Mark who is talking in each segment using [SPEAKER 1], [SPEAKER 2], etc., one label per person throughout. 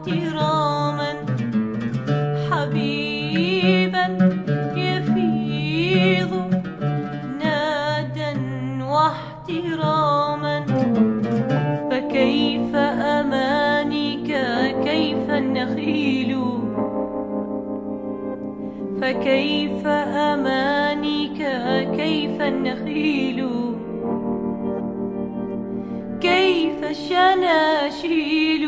[SPEAKER 1] واحتراما، حبيبا يفيض نادا واحتراما. فكيف أمانيك كيف النخيل، فكيف أمانيك كيف النخيل، كيف الشناشيل،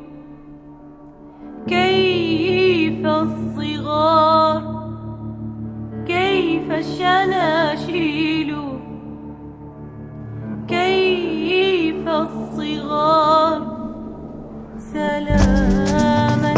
[SPEAKER 1] كيف الصغار، كيف الشناشيل، كيف الصغار. سلاما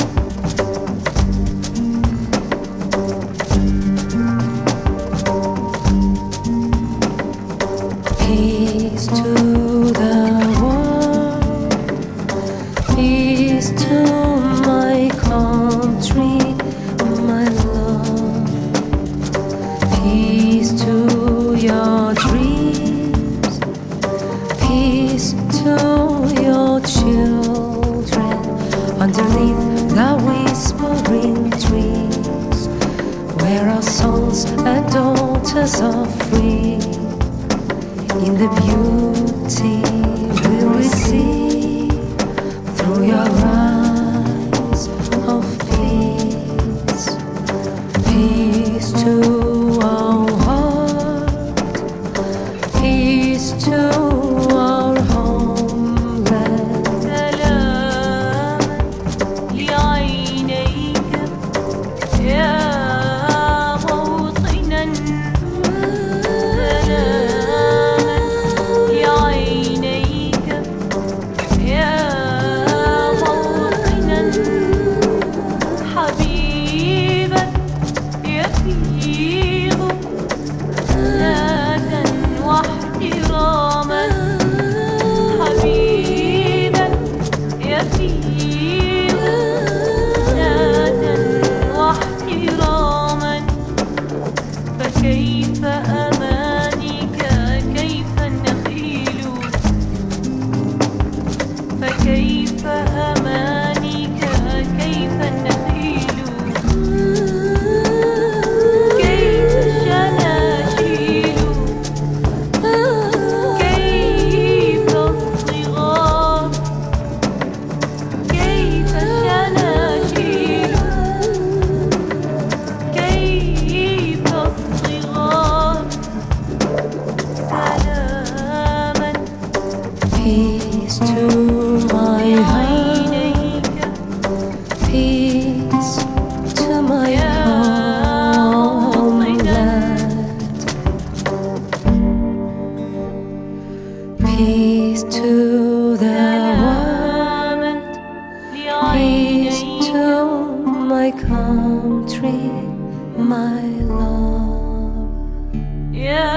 [SPEAKER 2] Peace to the world, peace to my country, my love. Peace to your dreams, peace to your children, underneath the whispering trees, where our sons and daughters are free. In the beauty we receive through your eyes of peace. Peace to our heart, peace to our homeland.
[SPEAKER 1] سلاما لعينيك يا موطنا، سلاما لعينيك يا موطنا، حبيبا يفيض نادا واحتراما، حبيبا يفيض نادا واحتراما. فكيف أمانيك كيف النخيل، فكيف أمانيك كيف النخيل، كيف الشناشيل، كيف الصغار، كيف الشناشيل، كيف الصغار. سلاما
[SPEAKER 2] Peace to my heart,
[SPEAKER 1] لعينيك
[SPEAKER 2] peace to my
[SPEAKER 1] يا
[SPEAKER 2] homeland. Peace to the world, peace
[SPEAKER 1] لعينيك
[SPEAKER 2] to my country, my love.
[SPEAKER 1] يا